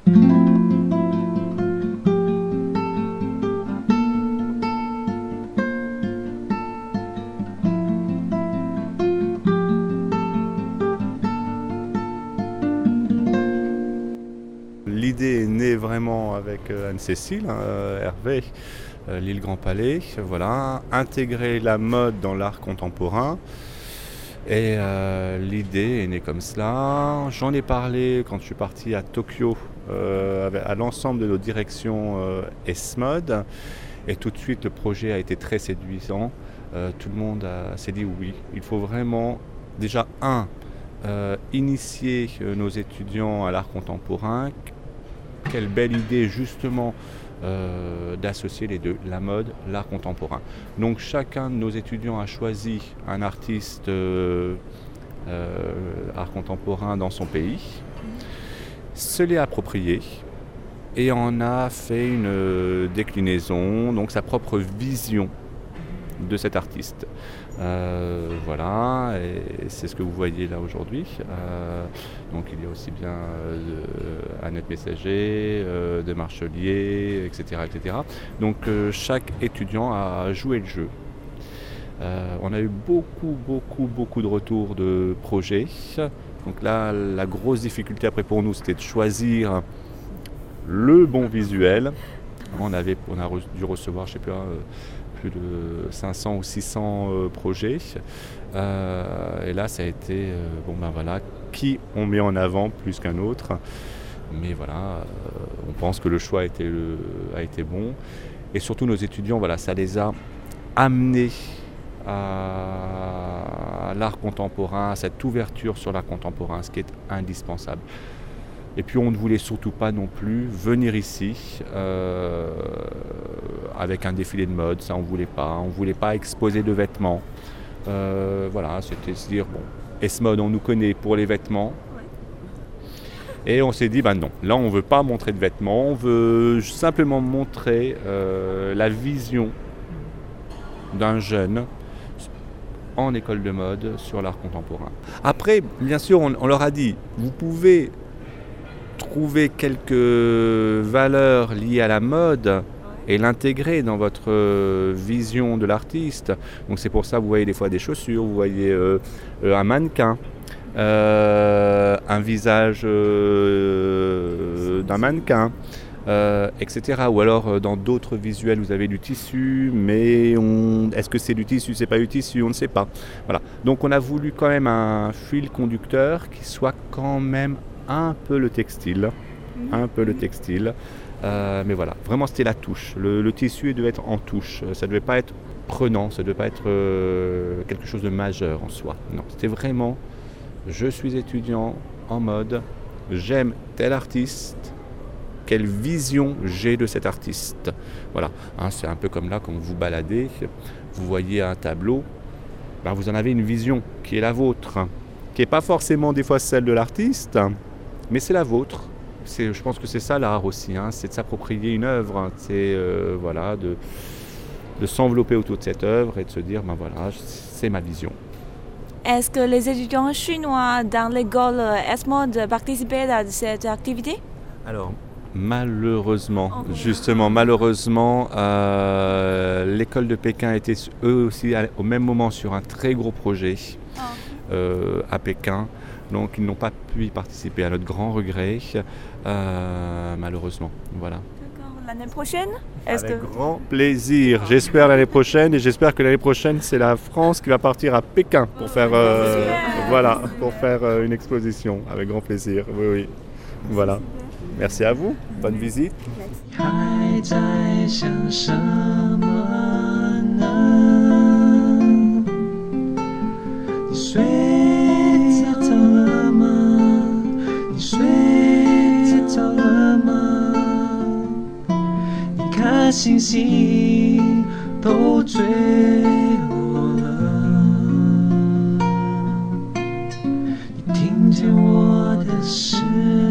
L'idée est née vraiment avec Anne-Cécile, Hervé, l'île Grand Palais, voilà, intégrer la mode dans l'art contemporain. Et l'idée est née comme cela. J'en ai parlé quand je suis parti à Tokyo à l'ensemble de nos directions S-Mode. Et tout de suite, le projet a été très séduisant. Tout le monde s'est dit oui, il faut vraiment, déjà, initier nos étudiants à l'art contemporain. Quelle belle idée justement d'associer les deux, la mode, l'art contemporain. Donc chacun de nos étudiants a choisi un artiste art contemporain dans son pays, se l'est approprié et en a fait une déclinaison, donc sa propre vision de cet artiste. Voilà, et c'est ce que vous voyez là aujourd'hui. Donc il y a aussi bien Annette Messager, de Marchelier, etc. etc. Donc chaque étudiant a joué le jeu. On a eu beaucoup de retours de projets. Donc là, la grosse difficulté après pour nous, c'était de choisir le bon visuel. On a dû recevoir, je ne sais plus, plus de 500 ou 600 projets. Et là, ça a été, qui on met en avant plus qu'un autre. Mais voilà, on pense que le choix a été bon. Et surtout, nos étudiants, voilà, ça les a amenés à l'art contemporain, à cette ouverture sur l'art contemporain, ce qui est indispensable. Et puis on ne voulait surtout pas non plus venir ici avec un défilé de mode, ça on ne voulait pas exposer de vêtements. Voilà, c'était se dire, bon, S-Mode on nous connaît pour les vêtements. Et on s'est dit, non, là on ne veut pas montrer de vêtements, on veut simplement montrer la vision d'un jeune en école de mode sur l'art contemporain. Après, bien sûr, on leur a dit, vous pouvez trouver quelques valeurs liées à la mode et l'intégrer dans votre vision de l'artiste. Donc c'est pour ça que vous voyez des fois des chaussures, vous voyez un mannequin, un visage d'un mannequin, etc. Ou alors dans d'autres visuels vous avez du tissu, mais est-ce que c'est du tissu, c'est pas du tissu, on ne sait pas. Voilà. Donc on a voulu quand même un fil conducteur qui soit quand même un peu le textile, mais voilà, vraiment c'était la touche. Le tissu devait être en touche, ça ne devait pas être prenant, ça ne devait pas être quelque chose de majeur en soi. Non, c'était vraiment, je suis étudiant en mode, j'aime tel artiste, quelle vision j'ai de cet artiste. Voilà, c'est un peu comme là, quand vous baladez, vous voyez un tableau, vous en avez une vision qui est la vôtre, qui n'est pas forcément des fois celle de l'artiste, mais c'est la vôtre. Je pense que c'est ça l'art aussi, c'est de s'approprier une œuvre, c'est de s'envelopper autour de cette œuvre et de se dire, voilà, c'est ma vision. Est-ce que les étudiants chinois dans l'école S-Mode participaient à cette activité? Alors, malheureusement, l'école de Pékin était eux aussi au même moment sur un très gros projet à Pékin. Donc ils n'ont pas pu y participer, à notre grand regret, malheureusement. Voilà. D'accord. L'année prochaine, grand plaisir. J'espère l'année prochaine, et j'espère que l'année prochaine, c'est la France qui va partir à Pékin pour faire, une exposition. Avec grand plaisir. Oui. Voilà. Merci à vous. Bonne visite. 把星星都坠落了，你听见我的诗。